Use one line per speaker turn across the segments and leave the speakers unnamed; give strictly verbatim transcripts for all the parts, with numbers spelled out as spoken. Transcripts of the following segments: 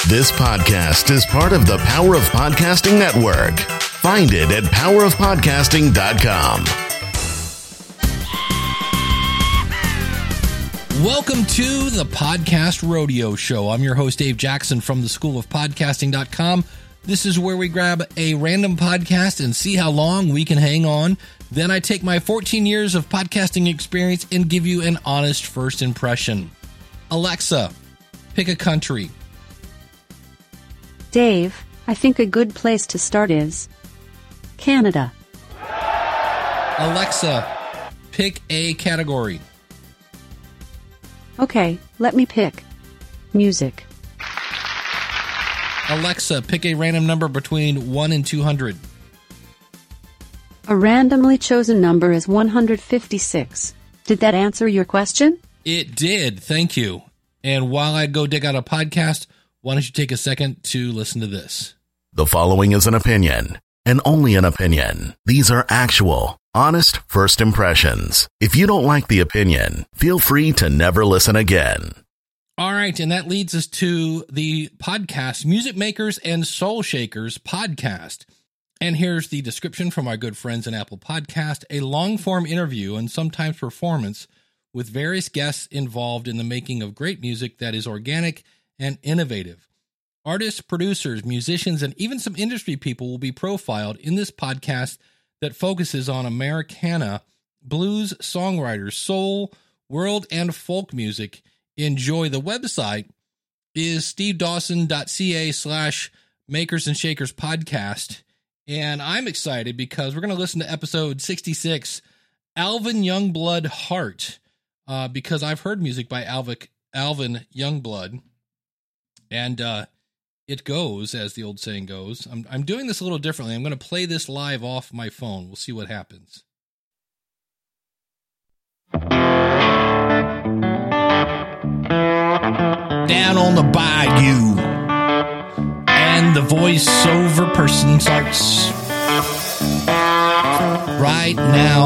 This podcast is part of the Power of Podcasting Network. Find it at power of podcasting dot com.
Welcome to the Podcast Rodeo Show. I'm your host, Dave Jackson from the school of podcasting dot com. This is where we grab a random podcast and see how long we can hang on. Then I take my fourteen years of podcasting experience and give you an honest first impression. Alexa, pick a country.
Dave, I think a good place to start is Canada.
Alexa, pick a category.
Okay, let me pick music.
Alexa, pick a random number between one and two hundred.
A randomly chosen number is one hundred fifty-six. Did that answer your question?
It did, thank you. And while I go dig out a podcast, why don't you take a second to listen to this?
The following is an opinion, and only an opinion. These are actual, honest first impressions. If you don't like the opinion, feel free to never listen again.
All right, and that leads us to the podcast, Music Makers and Soul Shakers podcast. And here's the description from our good friends in Apple Podcast, a long-form interview and sometimes performance with various guests involved in the making of great music that is organic and innovative. Artists, producers, musicians, and even some industry people will be profiled in this podcast that focuses on Americana, blues, songwriters, soul, world, and folk music. Enjoy. The website is stevedawson.ca slash makers and shakers podcast. And I'm excited because we're going to listen to episode sixty-six, Alvin Youngblood Hart, uh, because I've heard music by Alvin, Alvin Youngblood. And uh, it goes, as the old saying goes. I'm, I'm doing this a little differently. I'm going to play this live off my phone. We'll see what happens. Down on the bayou, and the voiceover person starts right now.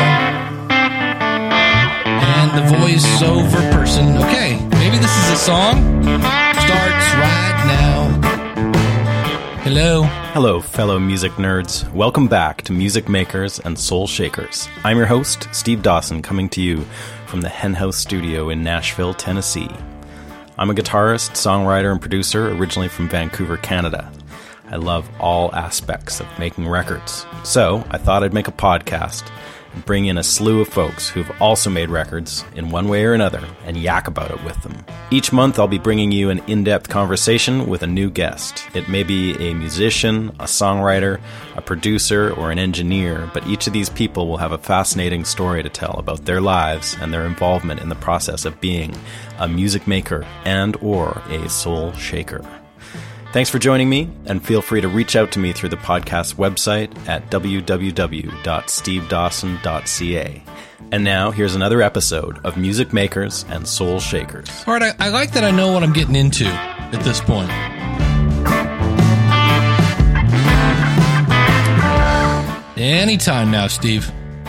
And the voiceover person, okay, maybe this is a song, starts right now. Hello.
Hello, fellow music nerds. Welcome back to Music Makers and Soul Shakers. I'm your host, Steve Dawson, coming to you from the Hen House Studio in Nashville, Tennessee. I'm a guitarist, songwriter, and producer originally from Vancouver, Canada. I love all aspects of making records, so I thought I'd make a podcast and bring in a slew of folks who've also made records in one way or another and yak about it with them. Each month I'll be bringing you an in-depth conversation with a new guest. It may be a musician, a songwriter, a producer, or an engineer, but each of these people will have a fascinating story to tell about their lives and their involvement in the process of being a music maker and or a soul shaker. Thanks for joining me, and feel free to reach out to me through the podcast website at w w w dot steve dawson dot c a. And now, here's another episode of Music Makers and Soul Shakers.
All right, I, I like that I know what I'm getting into at this point. Anytime now, Steve.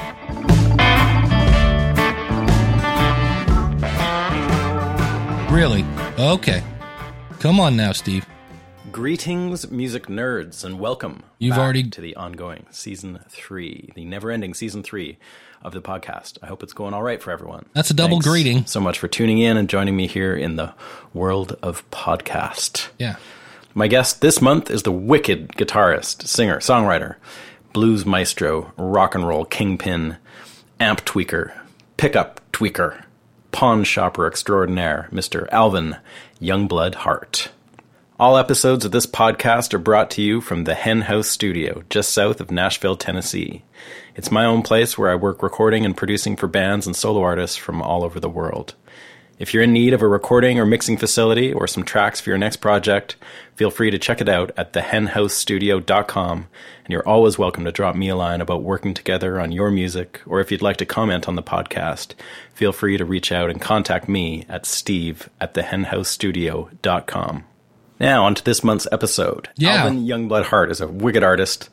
Really? Okay. Come on now, Steve.
Greetings, music nerds, and welcome
You've
back
already...
to the ongoing season three, the never-ending season three of the podcast. I hope it's going all right for everyone.
That's a double
Thanks
greeting.
So much for tuning in and joining me here in the world of podcast.
Yeah.
My guest this month is the wicked guitarist, singer, songwriter, blues maestro, rock and roll kingpin, amp tweaker, pickup tweaker, pawn shopper extraordinaire, Mister Alvin Youngblood Hart. All episodes of this podcast are brought to you from the Hen House Studio, just south of Nashville, Tennessee. It's my own place where I work recording and producing for bands and solo artists from all over the world. If you're in need of a recording or mixing facility or some tracks for your next project, feel free to check it out at the hen house studio dot com, and you're always welcome to drop me a line about working together on your music, or if you'd like to comment on the podcast, feel free to reach out and contact me at steve at the hen house studio dot com. Now, on to this month's episode.
Yeah.
Alvin Youngblood Hart is a wicked artist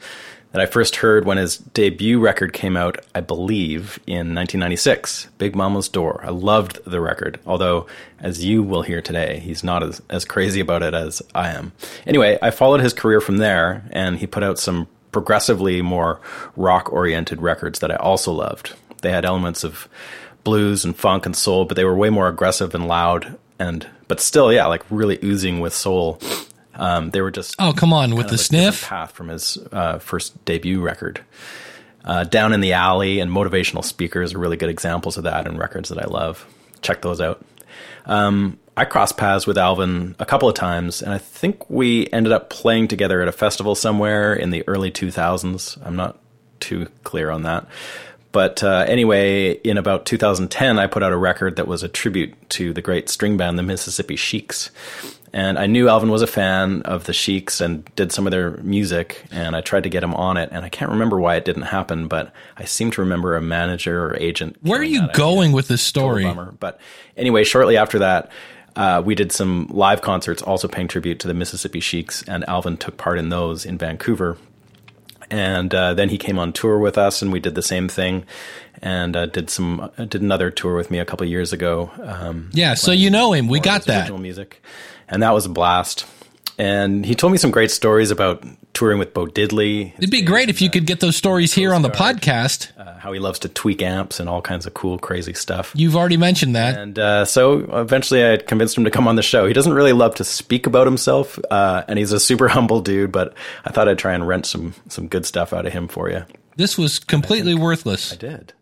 that I first heard when his debut record came out, I believe, in nineteen ninety-six, Big Mama's Door. I loved the record, although, as you will hear today, he's not as, as crazy about it as I am. Anyway, I followed his career from there, and he put out some progressively more rock-oriented records that I also loved. They had elements of blues and funk and soul, but they were way more aggressive and loud, and but still, yeah, like really oozing with soul. Um, they were just
oh, come on with the sniff
path from his uh, first debut record. Uh, Down in the Alley and Motivational Speakers are really good examples of that and records that I love. Check those out. Um, I crossed paths with Alvin a couple of times, and I think we ended up playing together at a festival somewhere in the early two thousands. I'm not too clear on that. But uh, anyway, in about two thousand ten, I put out a record that was a tribute to the great string band, the Mississippi Sheiks. And I knew Alvin was a fan of the Sheiks and did some of their music, and I tried to get him on it. And I can't remember why it didn't happen, but I seem to remember a manager or agent.
Where are you going idea. with this story?
Total bummer. But anyway, shortly after that, uh, we did some live concerts also paying tribute to the Mississippi Sheiks, and Alvin took part in those in Vancouver. And uh, then he came on tour with us, and we did the same thing, and uh, did some uh, did another tour with me a couple of years ago. Um,
yeah, so you know him. We got that
original music, and that was a blast. And he told me some great stories about touring with Bo Diddley.
It'd be great if you could get those stories here on the podcast.
Uh, how he loves to tweak amps and all kinds of cool, crazy stuff.
You've already mentioned that.
And uh, so eventually I convinced him to come on the show. He doesn't really love to speak about himself, uh, and he's a super humble dude, but I thought I'd try and rent some, some good stuff out of him for you.
This was completely worthless.
I did.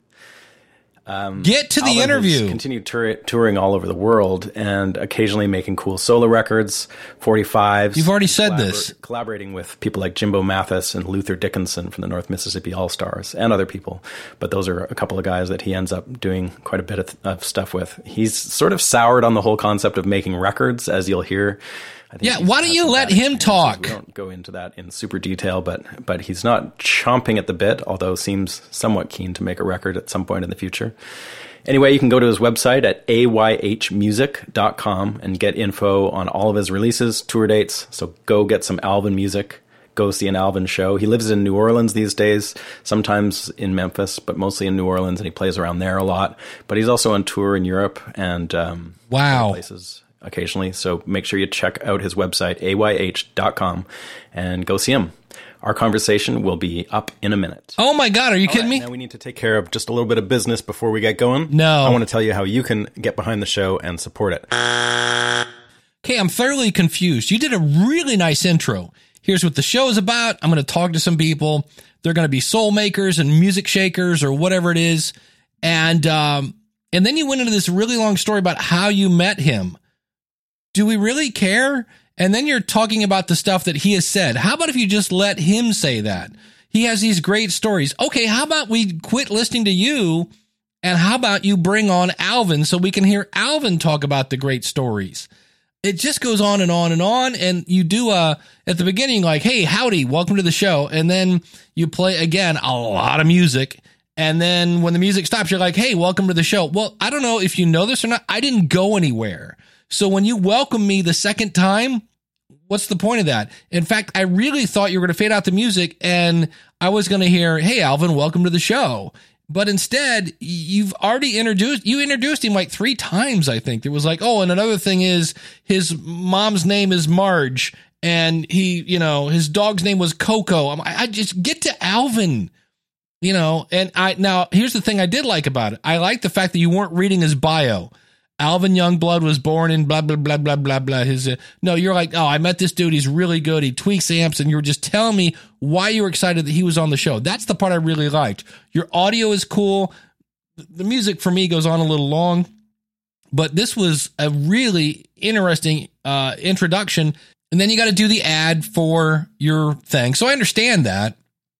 Um,
Get to the
Alvin
interview.
Has continued tour- touring all over the world and occasionally making cool solo records, forty-fives.
You've already said
collabor-
this.
Collaborating with people like Jimbo Mathis and Luther Dickinson from the North Mississippi All-Stars and other people. But those are a couple of guys that he ends up doing quite a bit of, of stuff with. He's sort of soured on the whole concept of making records, as you'll hear. I think
yeah, why don't you let him talk?
We don't go into that in super detail, but but he's not chomping at the bit, although seems somewhat keen to make a record at some point in the future. Anyway, you can go to his website at a y h music dot com and get info on all of his releases, tour dates. So go get some Alvin music. Go see an Alvin show. He lives in New Orleans these days, sometimes in Memphis, but mostly in New Orleans, and he plays around there a lot. But he's also on tour in Europe and um,
wow.
other places occasionally. So make sure you check out his website, a y h dot com, and go see him. Our conversation will be up in a minute.
Oh my God, are you
All
kidding
right,
me?
now we need to take care of just a little bit of business before we get going.
No.
I want to tell you how you can get behind the show and support it.
Okay, I'm thoroughly confused. You did a really nice intro. Here's what the show is about. I'm going to talk to some people. They're going to be soul makers and music shakers or whatever it is. And, um, and then you went into this really long story about how you met him. Do we really care? And then you're talking about the stuff that he has said. How about if you just let him say that? He has these great stories. Okay, how about we quit listening to you, and how about you bring on Alvin so we can hear Alvin talk about the great stories? It just goes on and on and on, and you do a, at the beginning, like, hey, howdy, welcome to the show, and then you play, again, a lot of music, and then when the music stops, you're like, hey, welcome to the show. Well, I don't know if you know this or not, I didn't go anywhere. So when you welcome me the second time, what's the point of that? In fact, I really thought you were going to fade out the music and I was going to hear, hey, Alvin, welcome to the show. But instead, you've already introduced, you introduced him like three times, I think. It was like, oh, and another thing is his mom's name is Marge and he, you know, his dog's name was Coco. I'm, I just get to Alvin, you know, and I, now here's the thing I did like about it. I like the fact that you weren't reading his bio. Alvin Youngblood was born in blah, blah, blah, blah, blah, blah. His, uh, no, you're like, oh, I met this dude. He's really good. He tweaks amps. And you were just telling me why you were excited that he was on the show. That's the part I really liked. Your audio is cool. The music for me goes on a little long, but this was a really interesting uh, introduction. And then you got to do the ad for your thing. So I understand that.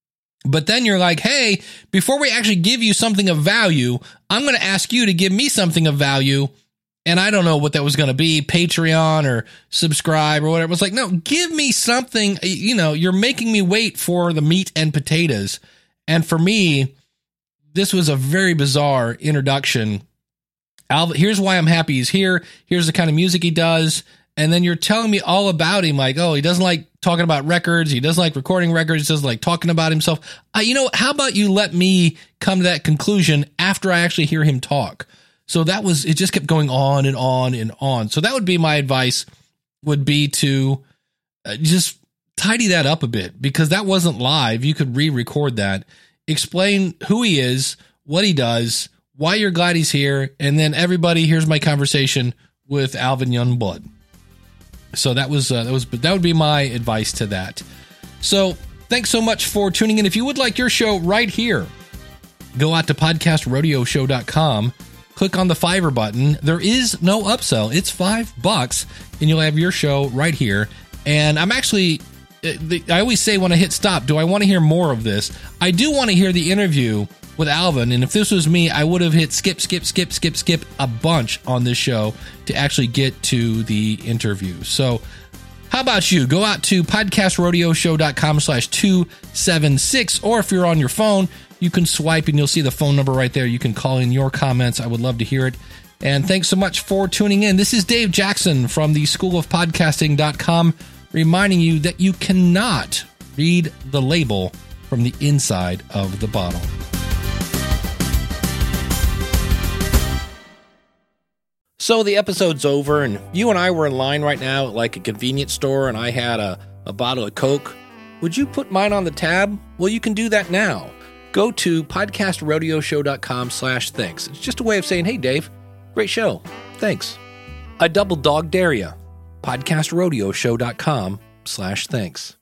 But then you're like, hey, before we actually give you something of value, I'm going to ask you to give me something of value. And I don't know what that was going to be, Patreon or subscribe or whatever. It was like, no, give me something. You know, you're making me wait for the meat and potatoes. And for me, this was a very bizarre introduction. Alvin, here's why I'm happy he's here. Here's the kind of music he does. and then you're telling me all about him, like, oh, he doesn't like talking about records, he doesn't like recording records, he doesn't like talking about himself. Uh, you know, how about you let me come to that conclusion after I actually hear him talk? So that was, it just kept going on and on and on. So that would be my advice, would be to uh, just tidy that up a bit, because that wasn't live. You could re-record that. Explain who he is, what he does, why you're glad he's here, and then everybody, here's my conversation with Alvin Youngblood. So that was uh, that was that would be my advice to that. So thanks so much for tuning in. If you would like your show right here, go out to podcast rodeo show dot com, click on the Fiverr button. There is no upsell. It's five bucks, and you'll have your show right here. And I'm actually, I always say when I hit stop, do I want to hear more of this? I do want to hear the interview with Alvin, and if this was me, I would have hit skip, skip, skip, skip, skip a bunch on this show to actually get to the interview. So how about you? Go out to podcast rodeo show dot com slash two seven six, or if you're on your phone, you can swipe and you'll see the phone number right there. You can call in your comments. I would love to hear it. And thanks so much for tuning in. This is Dave Jackson from the school of podcasting dot com, reminding you that you cannot read the label from the inside of the bottle. So the episode's over, and you and I were in line right now at like a convenience store, and I had a, a bottle of Coke. Would you put mine on the tab? Well, you can do that now. Go to podcast rodeo show dot com slash thanks. It's just a way of saying, hey, Dave, great show. Thanks. I double dog dare ya. podcast rodeo show dot com slash thanks.